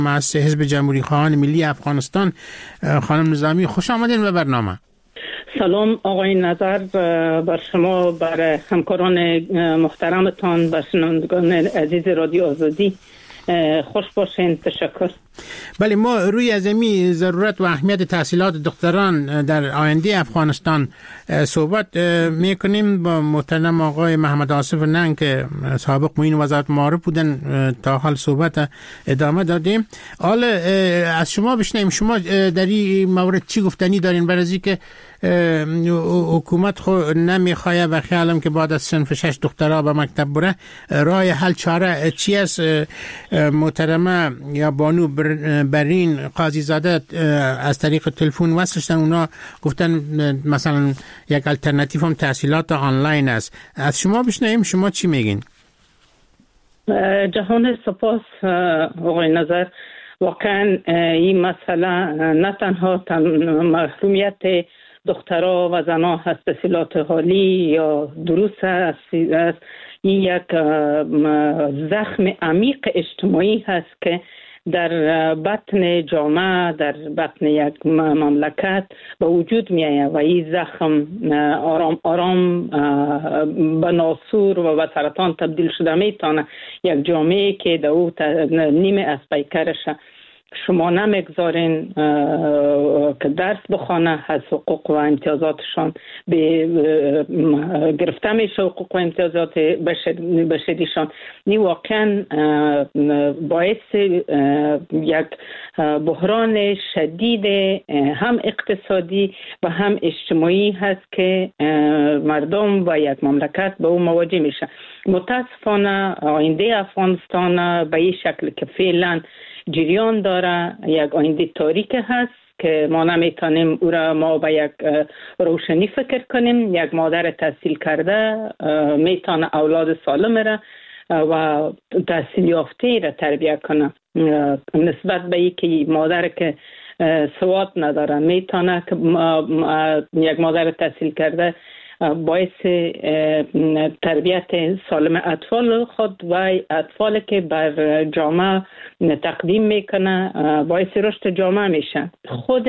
از حزب جمهوری خواهان ملی افغانستان. خانم نظامی خوش آمدین به برنامه. سلام آقای نظر بر شما، بر همکاران محترمتان، بر شنوندگان عزیز رادیو آزادی. خوش باشین. تشکر. بله، ما روی ازمی ضرورت و اهمیت تحصیلات دختران در آینده افغانستان صحبت میکنیم با محترم آقای محمد آصف ننگ که سابق معین وزارت معارف بودن. تا حال صحبت ادامه دادیم. حالا از شما بشنیم، شما در این مورد چی گفتنی دارین؟ برای از که حکومت خود نمیخواه و خیالم که بعد از صنف 6 دخترها به مکتب بره، راه حل چاره چی است؟ محترمه یا بانو برین قاضی زاده از طریق تلفن وصل شدن، اونا گفتن مثلا یک الटरनेटिव هم تحصیلات آنلاین است. از شما بشنویم شما چی میگین؟ جهان سپاس آقای نظر. واقعا این مسئله نه تنها محرومیت دخترها و زنها هست تحصیلات عالی یا درست است، این یک زخم عمیق اجتماعی هست که در بطن جامعه، در بطن یک مملکت به وجود می آید و این زخم آرام آرام به ناسور و به سرطان تبدیل شده می تانه. یک جامعه که در او نیمه از پیکرش شما نمیگذارین که درس بخوانه، از حقوق و امتیازاتشان گرفته میشه، حقوق و امتیازات بشریشان. این واقعا باعث یک بحران شدید هم اقتصادی و هم اجتماعی هست که مردم و یک مملکت به او مواجه میشه. متاسفانه آینده افغانستان به این شکل که فعلا جریان داره یک آینده تاریک هست که ما نمیتونیم او را ما به یک روشنی فکر کنیم. یک مادر تحصیل کرده میتونه اولاد سالم را و تحصیل یافته را تربیت کنه، نسبت به اینکه مادر که سواد نداره میتونه که یک مادر تحصیل کرده باعث تربیت سالم اطفال خود و اطفال که بر جامعه تقدیم میکنه باعث رشد جامعه میشه. خود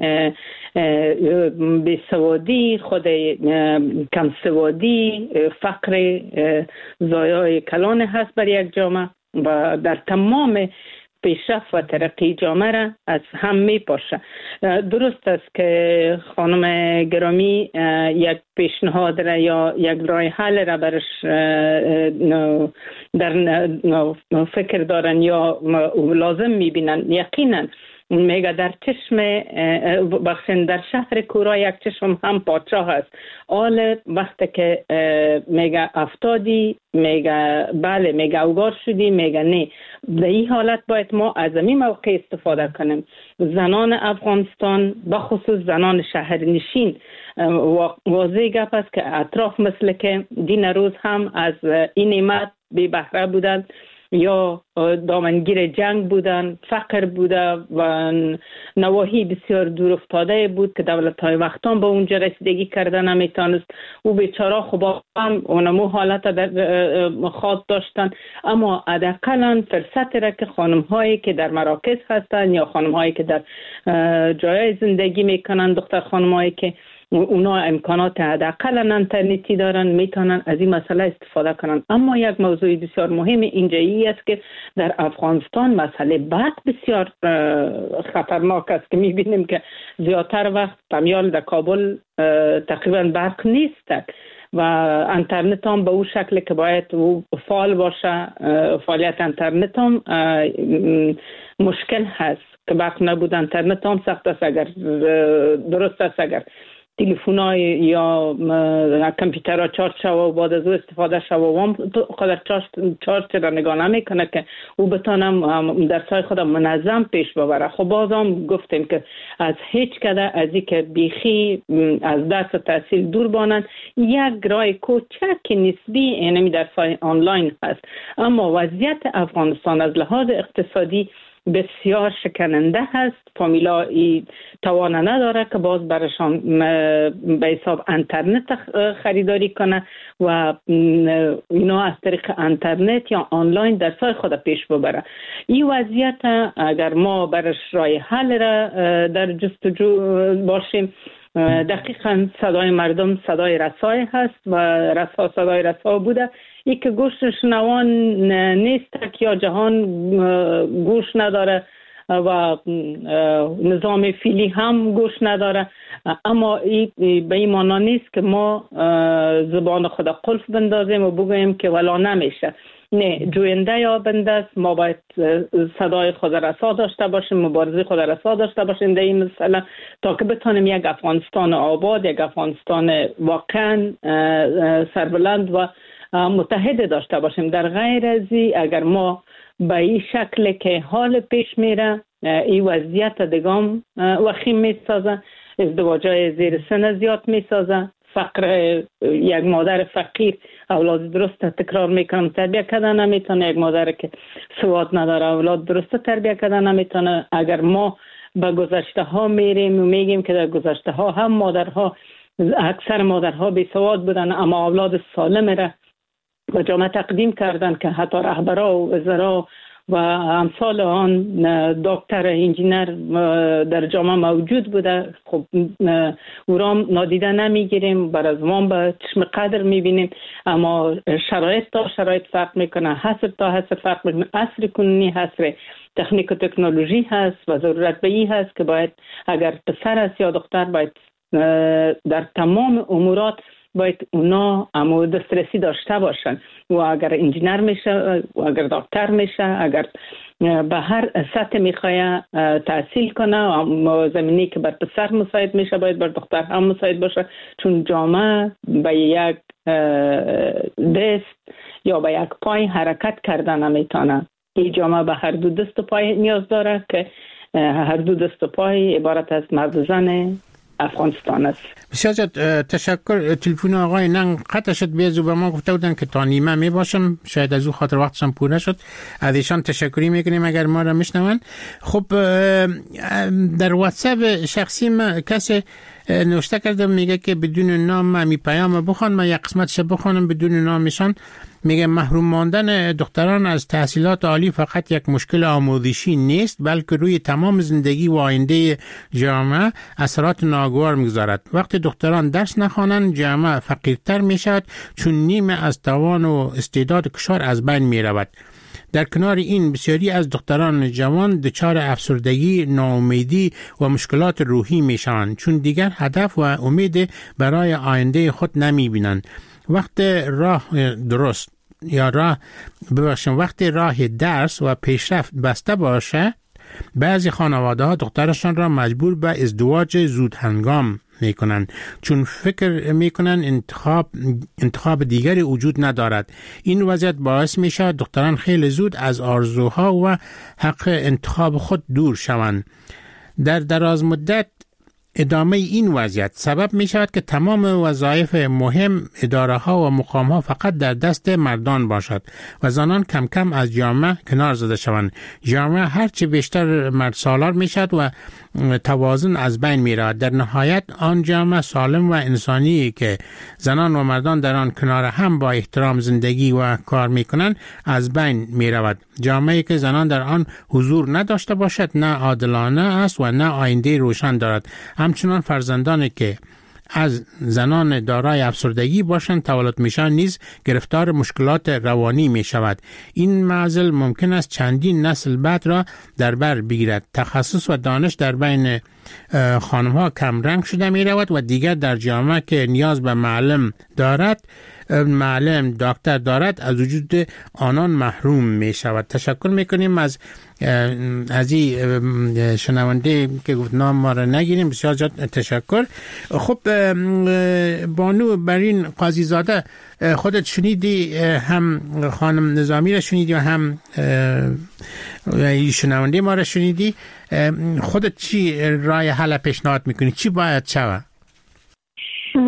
بیسوادی، خود کمسوادی، فقر زایای کلان هست بر یک جامعه و در تمام پیشرفت و ترقی جامعه را از هم می پاشه. درست است که خانم گرامی یک پیشنهاد را یا یک راه حل را برش در فکر دارن یا لازم می بینن. یقینا میگه در چشم در شهر کورا یک چشم هم پادشاه هست. آل وقتی که میگه افتادی، میگه بله، میگه اوگار شدی، میگه نه. در این حالت باید ما از این موقع استفاده کنیم. زنان افغانستان بخصوص زنان شهرنشین واضح گپ است که اطراف مثل که دین روز هم از این نعمت بی بهره بودند یا دامنگیر جنگ بودن، فقر بوده و نواحی بسیار دور افتاده بود که دولت‌های وقتان به اونجا رسیدگی کرده نمیتونست. او بیچاره خب هم اونمو حالت در خاص داشتن، اما حداقل فرصت را که خانم‌هایی که در مراکز هستن یا خانم‌هایی که در جای زندگی میکنن، دختر خانم‌هایی که اونا امکانات حداقل اینترنتی دارن میتونن از این مسئله استفاده کنن. اما یک موضوع بسیار مهم اینجایی است که در افغانستان مسئله برق بسیار خطرناک است که میبینیم که زیادتر وقت پمیال در کابل تقریبا برق نیست و اینترنت هم به اون شکل که باید فعال باشه. فعالیت اینترنت هم مشکل هست که برق نبود. اینترنت هم سخت است اگر درست است اگر تلفن‌های یا کامپیوترها چارج شوه و بعد از او استفاده شوه و هم خودش چارج را نگاه نمیکنه که او بتانم درسای خودم منظم پیش ببره. خب باز هم گفتیم که از هیچ کده از این که بیخی از درس تحصیل دور بانند. یک راه کوچک نسبی اینمی درسای آنلاین هست، اما وضعیت افغانستان از لحاظ اقتصادی بسیار شکننده هست. فامیلا ای توان نداره که باز برشان به حساب انترنت خریداری کنه و اینا از طریق انترنت یا آنلاین درسای خود پیش ببره. این وضعیت اگر ما برش راه حل را در جستجو باشیم، دقیقاً صدای مردم صدای رسای هست و صدای رسا بوده. ای که گوش شنوان نیست که یا جهان گوش نداره و نظام فیلی هم گوش نداره، اما به این معنا نیست که ما زبان خود قلف بندازیم و بگوییم که ولا نمیشه. نه، جوینده یا بنده است. ما باید صدای خود رسا داشته باشیم، مبارزه خود رسا داشته باشیم در این مسئله تا که بتانیم یک افغانستان آباد، یک افغانستان واقعا سربلند و متحد داشته باشیم. در غیر از اگر ما به این شکل که حال پیش میره، این وضعیت دگام وخیم میسازه، ازدواجای زیر سن زیاد میسازه، فقر، یک مادر فقیر اولاد درست تکرار میکنم تربیه کردن نمیتونه، یک مادر که سواد نداره اولاد درست تربیه کردن نمیتونه. اگر ما به گذشته ها میریم و میگیم که در گذشته ها هم مادرها، اکثر مادرها بی سواد بودن اما اولاد سالم را به جامعه تقدیم کردن که حتی رهبرا و وزرا و امثال آن دکتر انجینر در جامعه موجود بوده، خب او را نادیده نمیگیریم، بر از ما به چشم قدر میبینیم، اما شرایط تا شرایط فرق میکنه، حصر تا حصر فرق میکنه. عصر کنونی حصر تکنیک و تکنولوژی هست و ضرورت به این هست که باید اگر پسر است یا دختر باید در تمام امورات باید اونا دسترسی داشته باشن و اگر انجینر میشه و اگر دکتر میشه، اگر به هر سطح میخواه تحصیل کنه و زمینی که بر پسر مساعد میشه باید بر دختر هم مساعد باشه، چون جامعه به یک دست یا به یک پای حرکت کردن نمیتونه. این جامعه به هر دو دست و پای نیاز داره که هر دو دست و پای عبارت از مرد و زن افغانستان است. بسیار تشکر. تلفن آقای ننگ قطع شد، بیازو به ما گفته بودن که تا نیمه می باشم، شاید از او خاطر وقتشان پوره شد. از ایشان تشکری میکنیم اگر ما را میشنون. خب در واتساپ شخصی ما کسی نوشته کردم میگه که بدون نام می پیام بخوان، من یک قسمتش بخوانم بدون نامشان. میگه محروم ماندن دختران از تحصیلات عالی فقط یک مشکل آموزشی نیست، بلکه روی تمام زندگی و آینده جامعه اثرات ناگوار میگذارد. وقتی دختران درس نخوانند جامعه فقیرتر میشود، چون نیمه از توان و استعداد کشور از بین میرود. در کنار این بسیاری از دختران جوان دچار افسردگی، ناامیدی و مشکلات روحی میشوند، چون دیگر هدف و امید برای آینده خود نمیبینند. وقتی راه درس و پیشرفت بسته باشه، بعضی خانواده ها دخترشان را مجبور به ازدواج زود هنگام میکنند، چون فکر میکنند انتخاب دیگری وجود ندارد. این وضعیت باعث میشه دختران خیلی زود از آرزوها و حق انتخاب خود دور شوند. در دراز مدت ادامه این وضعیت سبب می شود که تمام وظایف مهم، اداره ها و مقام ها فقط در دست مردان باشد و زنان کم کم از جامعه کنار زده شوند. جامعه هرچی بیشتر مرد سالار می شود و توازن از بین می رود. در نهایت آن جامعه سالم و انسانی که زنان و مردان در آن کنار هم با احترام زندگی و کار می کنند از بین می رود. جامعه که زنان در آن حضور نداشته باشد نه عادلانه است و نه آینده روشن دارد. همچنان فرزندانی که از زنان دارای افسردگی باشند تولد میشن نیز گرفتار مشکلات روانی می شود. این معضل ممکن است چندین نسل بعد را در بر بگیرد. تخصص و دانش در بین خانم ها کم رنگ شده می رود و دیگر در جامعه که نیاز به معلم دکتر دارد از وجود آنان محروم می شود. تشکر می کنیم از این شنونده که گفت نام ما را نگیریم. بسیار زیاد تشکر. خب بانو برین قاضی زاده، خودت شنیدی، هم خانم نظامی را شنیدی و هم شنونده ما را شنیدی. خودت چی رای حل پیشنهاد میکنی؟ چی باید شود؟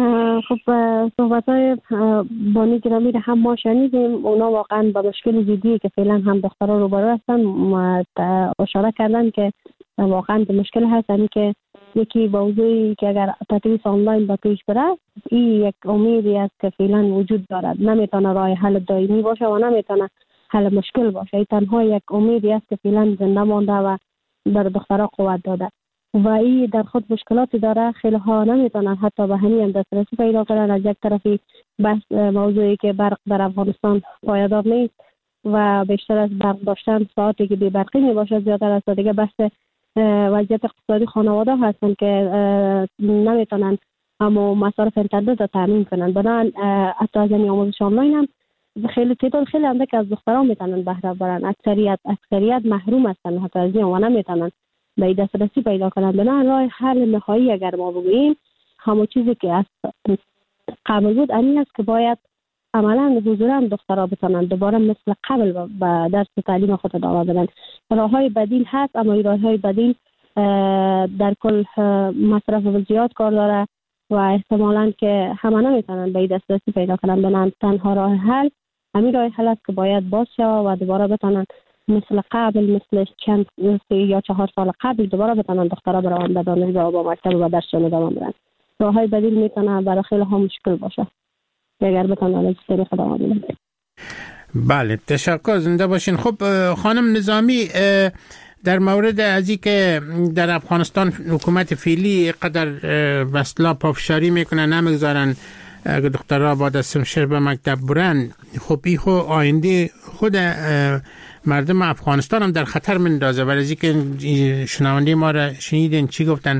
خب صحبت‌های بانی گرامی را هم ما شنیدیم. اونا واقعا با مشکل جدی که فعلا هم دخترها روبرو هستن اشاره کردن که واقعا مشکل هست، یعنی که یکی موضوعی که اگر تدریس آنلاین با پیش بره، این یک امیدی است که فعلا وجود دارد، نمیتونه راه حل دائمی باشه و نمیتونه حل مشکل باشه. این تنها یک امیدی است که فعلا زنده مانده و بر دخترها قوت داده و این در خود مشکلاتی داره. خیلی ها نمیتونن حتی به همین دسترسی پیدا کنن. از یک طرفی بحث موضوعی که برق در افغانستان پایدار نیست و بیشتر از برق داشتن ساعتی که بی برقی می باشه زیادتر از دیگه بحث وضعیت اقتصادی خانواده هستن که نمیتونن اما مصارف اینترنت را تامین کنن. بنابراین حتی از این آموزش آنلاین هم خیلی تعداد خیلی اندک از دختران میتونن بهره برن. اکثریت محروم هستن حتی از این و نمیتونن به دسترسی پیدا کنن. بنابراین راه حل نهایی اگر ما بگوییم همون چیزی که از قبل بود این است که باید عملا حضوراً دخترها بتونن دوباره مثل قبل به درس تعلیم خود ادامه بدن. راههای بدیل هست اما این راههای بدیل در کل مصرف زیاد کار داره و احتمالاً که همه نمیتونن به دسترسی پیدا کنن. بنابراین تنها راه حل همین راه حل است که باید باز شود و دوباره بتونن مثل قبل، مثل چند 3 یا 4 سال قبل دوباره بتونن دخترها بروند به دانشگاه و با مکتب و درسشون ادامه بدن. راههای بدیل میتونه برای خیلی ها مشکل باشه اگر بتونن از طریق ادامه بدن. بله، تشکر، زنده باشین. خب خانم نظامی، در مورد از این که در افغانستان حکومت فعلی قدر وصلا پافشاری میکنن، نمیگذارن دخترها با دستم شهر به مکتب برن، خب این خود آینده خود مردم افغانستان هم در خطر مندازه. ولی از که شنونده ما را شنیدین چی گفتن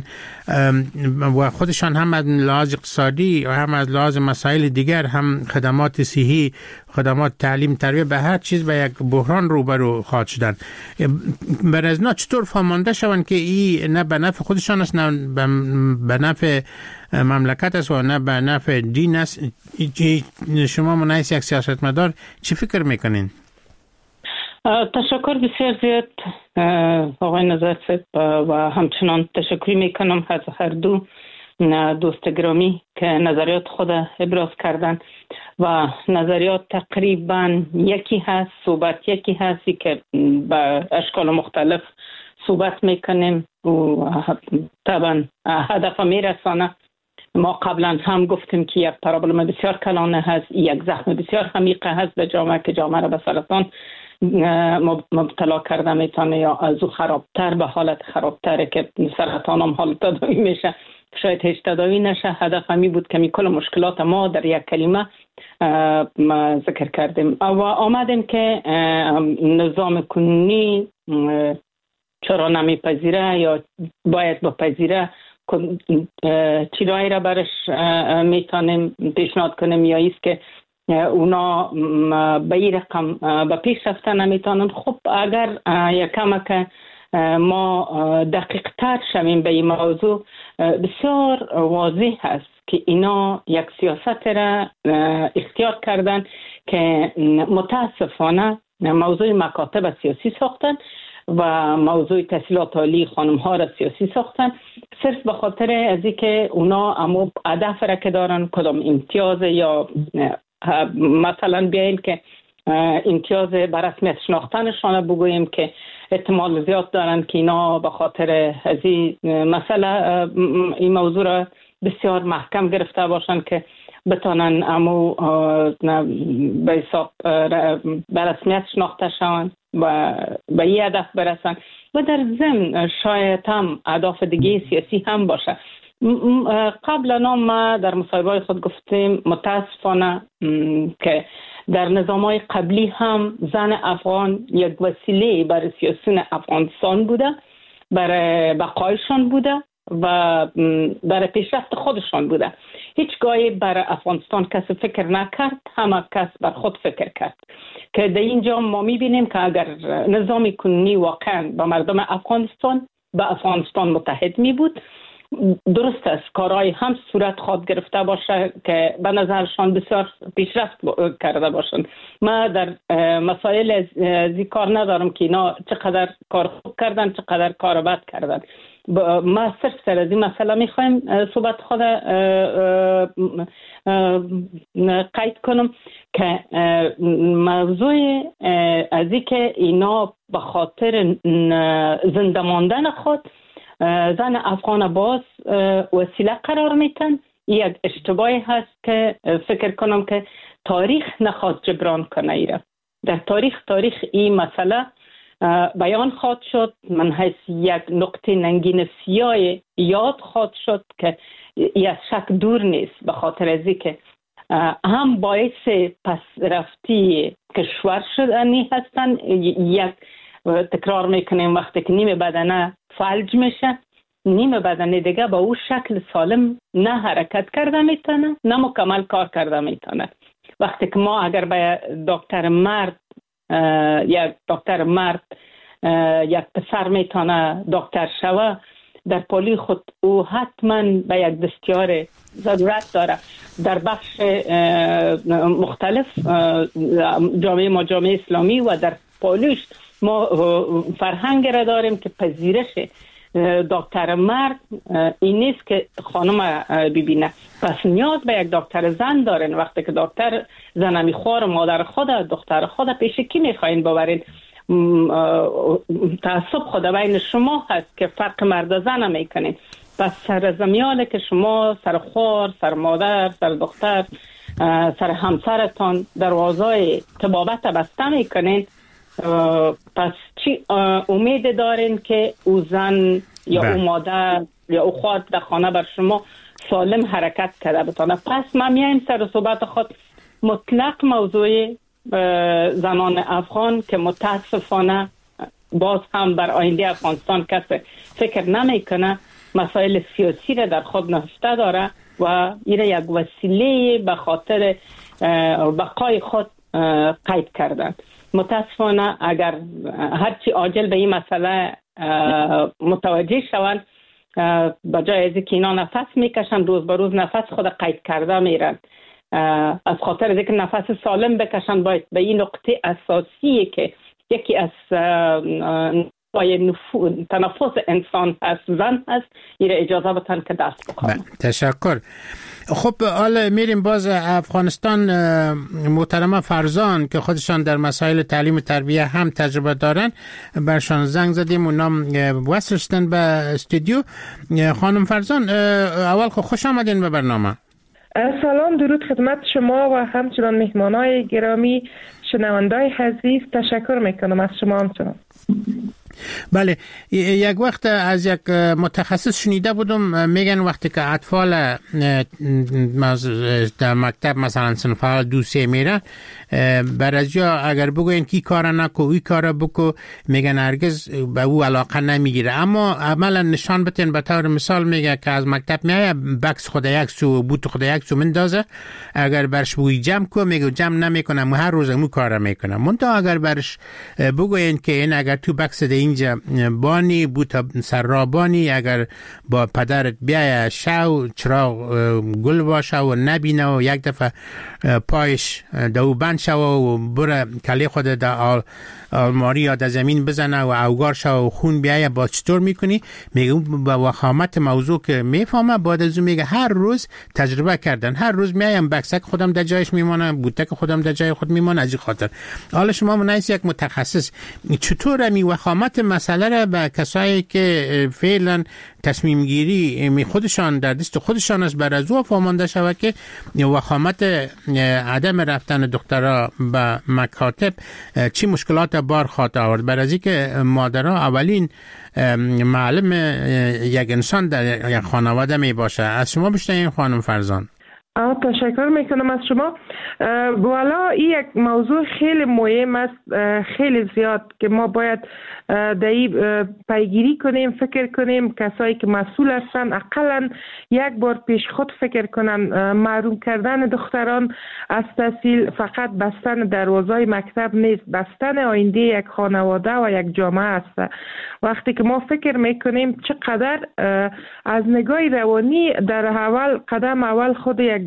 و خودشان هم از لحاظ اقتصادی و هم از لحاظ مسائل دیگر، هم خدمات صحی، خدمات تعلیم، تربیت، به هر چیز به یک بحران روبرو خواهد شدن. برای از نا چطور فهمانده شوند که این نه به نفع خودشان است، نه به نفع مملکت است و نه به نفع دین است؟ شما منحیث یک سیاستمدار چی فکر میکنین؟ تشکر بسیار زیاد آقای نظر و همچنان تشکر میکنم از هر دو دوست گرامی که نظریات خود ابراز کردن و نظریات تقریبا یکی هست، صحبت یکی هستی که به اشکال مختلف صحبت میکنیم و طبعا هدف میرسانه. ما قبلا هم گفتیم که یک پرابلم بسیار کلانه هست، یک زخم بسیار عمیق هست به جامعه که جامعه را به سرطان مبتلا کرده میتونه یا از او خرابتر به حالت خرابتره که سرطان هم حالت تداوی میشه، شاید هیچ تداوی نشه. هدف همی بود که کل مشکلات ما در یک کلمه ذکر کردیم و آمدیم که نظام کنونی چرا نمیپذیره یا باید بپذیره، چیزایی را برش میتونیم پیشنهاد کنیم یا ایست که اونا به این رقم به پیش رفتن نمیتونن. خب اگر یکم که ما دقیق تر شویم به این موضوع، بسیار واضح هست که اینا یک سیاست را اختیار کردن که متاسفانه موضوع مکاتب سیاسی ساختن و موضوع تحصیلات عالی خانم ها را سیاسی ساختن، صرف به خاطر از اینکه اونا اما هدف را که دارن کدام امتیاز یا مثلا بیاییم که امتیاز بر رسمیت شناختنشان بگوییم که احتمال زیاد دارن که اینا به خاطر از این مسئله این موضوع را بسیار محکم گرفته باشن که بتانن امو به حساب بر رسمیت شناخته شوند و به این هدف برسن و در ضمن شاید هم اهداف دیگه سیاسی هم باشه. قبلا ما در مصاحبه خود گفتیم متاسفانه که در نظام‌های قبلی هم زن افغان یک وسیله برای سیاسیون افغانستان بوده، برای بقایشان بوده و برای پیشرفت خودشان بوده. هیچگاهی برای افغانستان کسی فکر نکرد، همه کس بر خود فکر کرد که در اینجا ما می‌بینیم که اگر نظام کنونی واقعا با مردم افغانستان به افغانستان متحد می بود، درست است کارهای هم صورت خواهد گرفته باشه که به نظرشان بسیار پیشرفت کرده باشند. ما در مسائل از این کار ندارم که اینا چقدر کار خوب کردن چقدر کار بد کردن، ما صرف سر از این مسئله میخوایم صحبت خود قید کنم که موضوع از این که اینا به خاطر زنده ماندن خود زن افغان باز وسیله قرار میتن، یک اشتباهی هست که فکر کنم که تاریخ نخواست جبران کنه ایره. در تاریخ این مسئله بیان خواهد شد، من حیث یک نقطه ننگین سیاه یاد خواهد شد که این از شک دور نیست، به خاطر از که هم باعث پس رفتی کشور شدنی هستن. یک تکرار میکنیم وقتی که نیم بدنه فلج میشه، نیم بدنه دیگه با او شکل سالم نه حرکت کرده میتونه نه مکمل کار کرده میتونه. وقتی که ما اگر به دکتر مرد یک پسر میتونه دکتر شوه، در پولی خود او حتما به یک دستیار ضرورت داره. در بخش مختلف جامعه اسلامی و در پولیش ما فرهنگ را داریم که پذیرش دکتر مرد این نیست که خانم ببینه، پس نیاز به یک دکتر زن دارین. وقتی که دکتر زن میخوار مادر خود دختر خود پیش کی میخواین ببرین؟ تعصب خود بین شما هست که فرق مرد و زن میکنین. پس سر زمیاله که شما سر خوار، سر مادر، سر دختر، سر همسرتان دروازه طبابت بسته میکنین، پس چی امید دارین که او زن یا او مادر یا او خواهد در خانه بر شما سالم حرکت کرده بتانه؟ پس ما میایم سر صحبت خود مطلق موضوع زنان افغان که متاسفانه باز هم بر آینده افغانستان کسی فکر نمیکنه، مسائل سیاسی را در خود نهفته داره و این یک وسیله به خاطر بقای خود قید کردن. متاسفانه اگر هرچی عاجل به این مسئله متوجه شوند، بجای از اینکه اینا نفس میکشن روز به روز نفس خود قید کرده میرن. از خاطر اینکه نفس سالم بکشن باید به این نقطه اساسی که یکی از تنفس انسان هست زن هست، این اجازه بتن که دست بخوام. تشکر. خب حالا میریم باز افغانستان. محترمه فرزان که خودشان در مسائل تعلیم و تربیه هم تجربه دارن، برشان زنگ زدیم، اونام وصل شدن به استودیو. خانم فرزان، اول خوش آمدین به برنامه. سلام، درود خدمت شما و همچنان مهمانای گرامی، شنوندای عزیز. تشکر میکنم از شما همچنان. بله، یک وقت از یک متخصص شنیده بودم میگن وقتی که اطفال در مکتب مثلا صنف اول 2-3 میره، برازیا اگر بگوین کی کار نکو ای کار بکو، میگن هرگز به او علاقه نمیگیره. اما عملا نشان بتین، به طور مثال میگه که از مکتب میایه بکس خود یک سو بوت خود یک سو مندازه، اگر برش بوی جمع کو میگه جمع نمیکنم، هر روز مو کار میکنم. منتها اگر برش بگوین که این اگر تو بکس اینجا بانی بوت سر را بانی، اگر با پدرت بیایه شو چراغ گل باشه و نبینه و یک دفعه پایش دو بند شو و بره کلی خود در آلماری یا در زمین بزنه و اوگار شو و خون بیایه، با چطور میکنی؟ میگه با وخامت موضوع که میفهمه، بعد از اون میگه هر روز تجربه کردن، هر روز میایم بکسک خودم در جایش میمانه، بوتک خودم در جای خود میمانه. از این خاطر حالا شما منایس یک متخصص، چطور می وخامت مسئله را به کسایی که فعلا تصمیم گیری خودشان در دست خودشان است بر از او فهمانده شود که وخامت عدم رفتن دخترها به مکاتب چی مشکلات بار خواهد آورد؟ بر از اینکه مادرها اولین معلم یک انسان در یک خانواده می باشه. از شما بیشتر خانم فرزان. تشکر میکنم از شما. والا این یک موضوع خیلی مهم است، خیلی زیاد، که ما باید در این پیگیری کنیم، فکر کنیم. کسایی که مسئول هستن اقلا یک بار پیش خود فکر کنن. محروم کردن دختران از تحصیل فقط بستن دروازه مکتب نیست، بستن آینده یک خانواده و یک جامعه است. وقتی که ما فکر میکنیم چقدر از نگاه روانی در اول قدم اول خود یک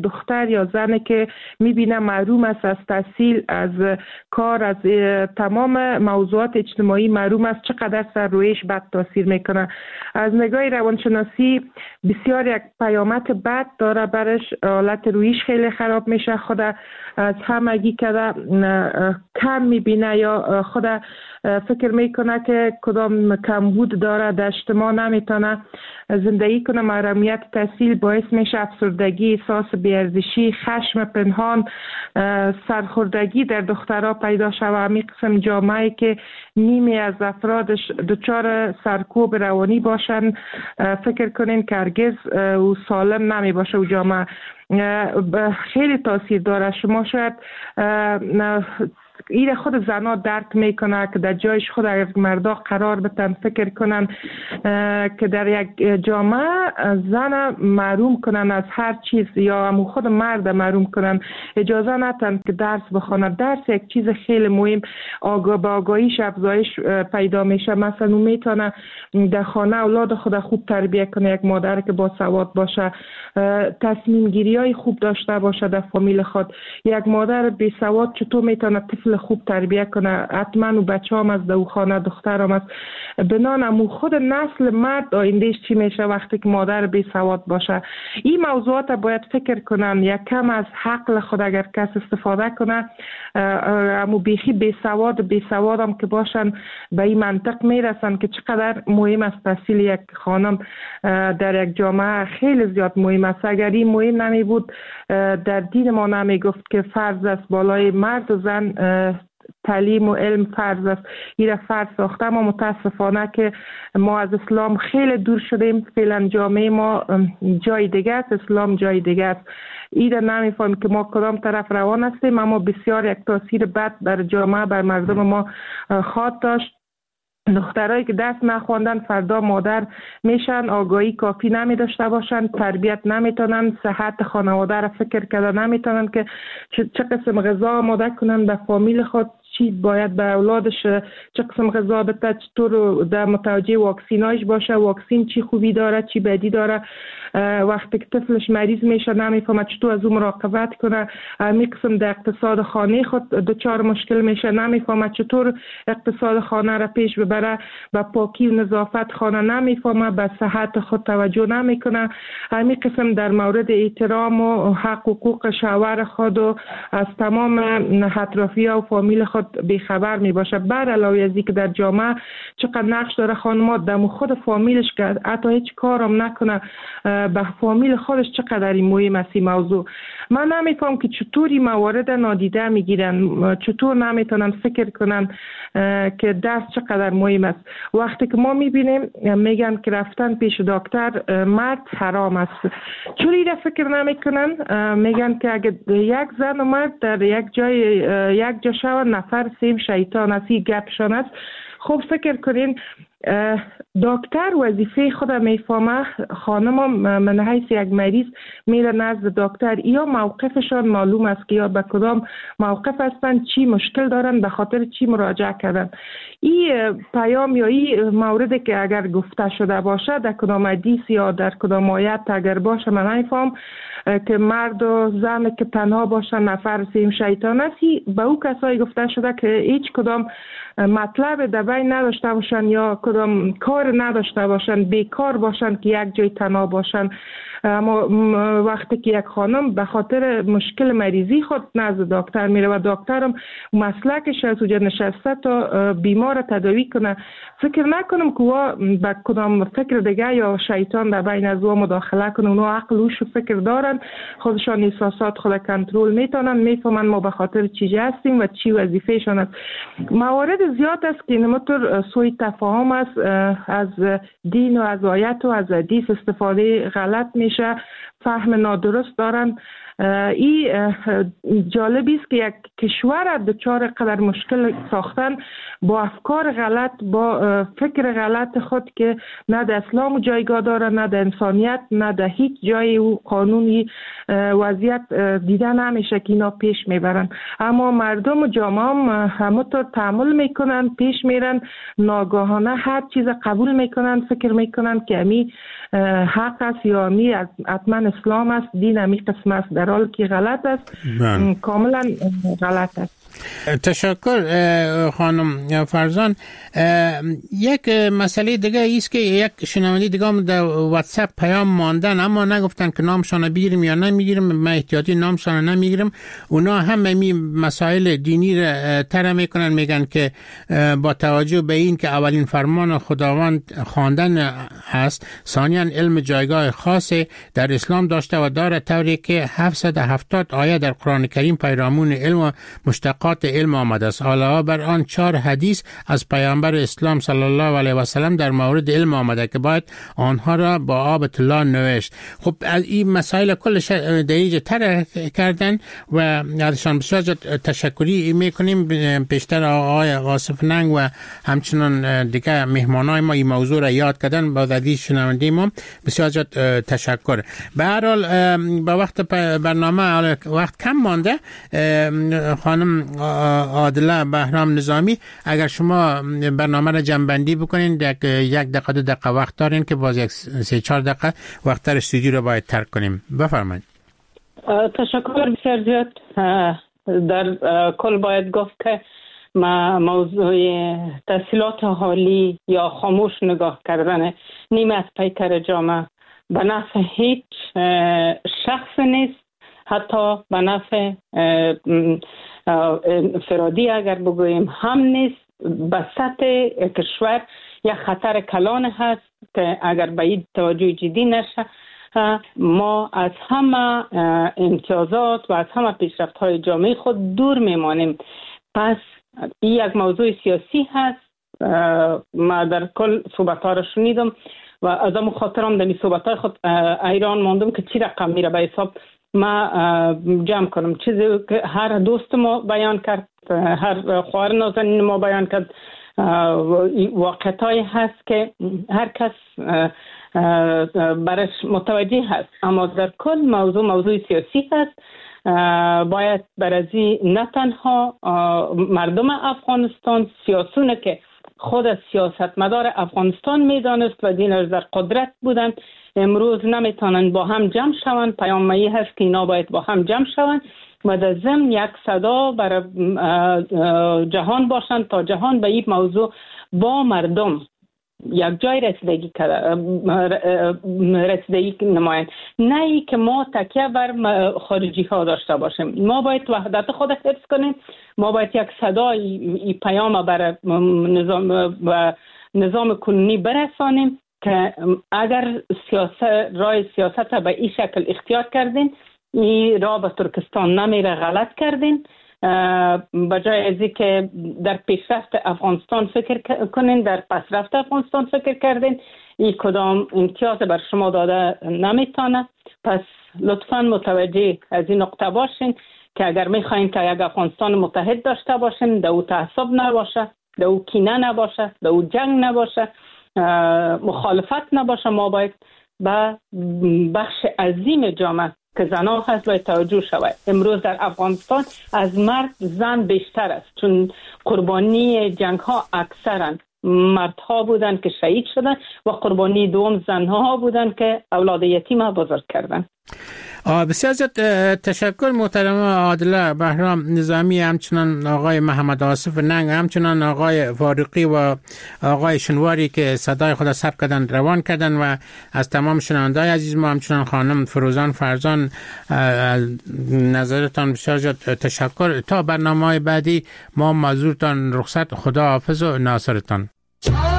یک دختر یا زنی که میبینه محروم است از تحصیل، از کار، از تمام موضوعات اجتماعی محروم است، چقدر سر رویش بد تاثیر میکنه. از نگاه روانشناسی بسیار یک پیامد بد داره برش، حالت رویش خیلی خراب میشه، خود از همگی کده کم میبینه یا خود فکر میکنه که کدام کمبود داره، در اجتماع نمیتونه زندگی کنه. محرومیت تحصیل باعث میشه افسردگی، احساس بی‌ارزشی، خشم پنهان، سرخوردگی در دخترها پیدا شود. همین قسم جامعه که نیمی از افرادش دچار سرکوب روانی باشن، فکر کنین که هرگز او سالم نمی باشه. او جامعه خیلی تاثیر داره. شما شاید این خود زنها درک میکنه که در جایش خود اگر مردا قرار بتن فکر کنن که در یک جامعه زن محروم کنن از هر چیز یا همون خود مرد محروم کنن، اجازه ندن که درس بخونه. درس یک چیز خیلی مهم، با آگاهیش افزایش پیدا میشه. مثلا میتونه در خانه اولاد خود خوب تربیت کنه، یک مادر که با سواد باشه، تصمیم گیری های خوب داشته باشه در فامیل خود. یک مادر بی سواد چطور میتونه طفل خوب تربیت کنه؟ حتما و بچه هم از دو خانه دختر هم است. بنان امو خود نسل مرد آیندهش چی میشه وقتی که مادر بی سواد باشه؟ این موضوعات باید فکر کنن. یک کم از حق خود اگر کس استفاده کنه، امو بیخی بی سواد هم که باشن به این منطق میرسن که چقدر مهم است تحصیل یک خانم در یک جامعه. خیلی زیاد مهم است. اگر این مهم نمی بود در دین ما نمی گفت که فرض است بالای مرد و زن تعلیم و علم فرض است. این فرض ساخته، ما متاسفانه که ما از اسلام خیلی دور شدیم. فعلا جامعه ما جای دیگه است، اسلام جای دیگه است. این نمیفهمیم که ما کدام طرف روان هستیم، اما بسیار یک تاثیر بد بر جامعه، بر مردم ما خواهد داشت. دخترایی که دست نخواندن فردا مادر میشن، آگاهی کافی نمی داشته باشن، تربیت نمیتونن، صحت خانواده را فکر کرده نمیتونن که چه قسم غذا آماده کنن به فامیل خود، چی باید به اولادش چه قسم غذا بده، چطور در متوجه واکسینایش باشه، واکسین چی خوبی داره چی بدی داره. وقتی که طفلش مریض میشه نمیفهمه چطور از اون مراقبت کنه. می قسم در اقتصاد خانه خود دچار مشکل میشه، نمیفهمه چطور اقتصاد خانه را پیش ببره. به پاکی و نظافت خانه نمیفهمه، به صحت خود توجه نمیکنه. می قسم در مورد احترام و حق و حقوق شوهر خود و از تمام اطرافیان و فامیل خود بیخبر می باشه. بر علاوه از اینکه در جامعه چقدر نقش داره خانمات در خود فامیلش که حتی هیچ کارم نکنه، به فامیل خودش چقدر مهم است این موضوع. من نمیفهم که چطور این موارد نادیده میگیرن، چطور نمیتونن فکر کنن که درس چقدر مهم است. وقتی که ما میبینیم میگن که رفتن پیش دکتر مرد حرام است، چون این فکر نمیکنن. میگن که اگه یک زن و مرد در یک جا شود نفر سیم شیطان است. این گپشان است. خب فکر کنین دکتر وظیفه خود میفهمه، خانم من حیث یک مریض میره نزد دکتر، یا موقفشان معلوم است که یا به کدام موقف هستن، چی مشکل دارن، به خاطر چی مراجعه کردن. این پیام یا این موردی که اگر گفته شده باشه در کدام حدیث یا در کدام آیت اگر باشه، من نمیفهم که مرد و زن که تنها باشن نفر سیم شیطان است. به او کسایی گفته شده که هیچ کدام مطلب در بین نداشته باشن یا کدام کار نداشته باشن، بیکار باشن که یک جای تنها باشن. اما وقتی که یک خانم به خاطر مشکل مریضی خود نزد دکتر میره و دکترم مسلکش از اونجا نشسته تا بیمار تداوی کنه، فکر نکنم که او به کدام فکر دیگه یا شیطان در بین از او مداخله کنه. اونا عقل وش فکر دارن، خودشان احساسات خود کنترل میتونن، میفهمن ما به خاطر چی هستیم و چی وظیفهشان است. موارد زیاد است که اینطور سوء تفاهم است، از دین و از آیت و از حدیث استفاده غلط میشه، فهم نادرست دارن. این جالبی است که یک کشور دچار قدر مشکل ساختن با افکار غلط، با فکر غلط خود که نه در اسلام جایگاه داره، نه در انسانیت، نه در هیچ جای و قانونی وضعیت دیده نمیشه که اینا پیش میبرن. اما مردم و جامعه هم همونطور تحمل میکنن، پیش میرن، ناگاهانه هر چیز قبول میکنن، فکر میکنن که امی حق است یا امی حتما اسلام است، دین امی قسم است، در حال که غلط است، کاملا غلط است. تشکر خانم فرزان. یک مسئله دیگه ایست که یک شنونده دیگه هم در واتساپ پیام ماندن اما نگفتن که نامشان بگیریم یا نمیگیریم. من احتیاطی نامشان نمیگیرم. اونا هم می مسائل دینی را طرح میکنن، میگن که با توجه به این که اولین فرمان خداوند خواندن است، ثانیاً علم جایگاه خاصی در اسلام داشته و داره، طوری که 770 آیه در قرآن کریم پیرامون علم و مشتقات علم آمده است. علاوه بر آن 4 حدیث از پیامبر اسلام صلی الله علیه و سلم در مورد علم آمده که باید آنها را با آب طلا نوشت. خب از این مسائل کلش دیگه طرح کردن و ازشان بسیار تشکری میکنیم. بیشتر آقای آصف ننگ و همچنان دیگه مهمانای ما این موضوع را یاد کردن. با عزیز شنونده ما بسیار تشکر. به هر حال با وقت برنامه وقت کم مانده، خانم عادله بهرام نظامی اگر شما برنامه را جمع‌بندی بکنین، یک دقیقه 2 دقیقه وقت دارین که باز یک 3-4 دقیقه وقت در استودیو را باید ترک کنیم. بفرمایید. تشکر بسیار زیاد. در کل باید گفت که موضوع تحصیلات حالی یا خاموش نگاه کردن نیمه از پیکر جامعه به نفع هیچ شخص نیست، حتی به نفع فرادی اگر بگوییم هم نیست. به سطح کشور یک خطر کلان هست که اگر به این توجه جدی نشه ما از همه امتیازات و از همه پیشرفت های جامعه خود دور میمانیم. پس این یک موضوع سیاسی هست. ما در کل صحبت ها را شنیدم و از همون خاطرم در این صحبت های خود ایران ماندم که چی رقم میره به حساب ما جمع کنم. چیزی که هر دوست ما بیان کرد، هر خواهر نازنین ما بیان کرد، واقعیتایی هست که هر کس برش متوجه هست. اما در کل موضوع سیاسی هست. باید برازی نه تنها مردم افغانستان، سیاسونه که خود سیاستمدار افغانستان میدانست و دینش در قدرت بودند، امروز نمیتونن با هم جمع شوند. پیامایی هست که اینا باید با هم جمع شوند و در ضمن یک صدا برای جهان باشند تا جهان به این موضوع با مردم یک جای رسیدگی نمایند. نه ای که ما تکیه بر خارجی ها داشته باشیم. ما باید وحدت خود حفظ کنیم. ما باید یک صدای پیام بر نظام کنونی برسانیم که اگر راه سیاست به این شکل اختیار کردین، این راه به ترکستان نمیره، غلط کردین. بجای ازی که در پیشرفت افغانستان فکر کنین، در پسرفت افغانستان فکر کردین، این کدام امتیاز بر شما داده نمیتونه. پس لطفاً متوجه از این نقطه باشین که اگر میخواین که یک افغانستان متحد داشته باشین، در او تعصب نباشه، در او کینه نباشه، در او جنگ نباشه، مخالفت نباشه، ما باید به بخش عظیم جامعه که زنان هست باید توجه شود. امروز در افغانستان از مرد زن بیشتر است، چون قربانی جنگ ها اکثرا مردها بودن که شهید شدن و قربانی دوم زنها بودن که اولاد یتیم بزرگ کردن. بسیار تشکر محترم عادله بهرام نظامی، همچنان آقای محمد آصف ننگ، همچنان آقای فاروقی و آقای شنواری که صدای خود ثبت کردن روان کردن و از تمام شنونده‌های عزیز ما، همچنان خانم فروزان فرزان، نظرتان بسیار تشکر. تا برنامه‌های بعدی ما معذورتان رخصت، خدا حافظ و ناصرتان.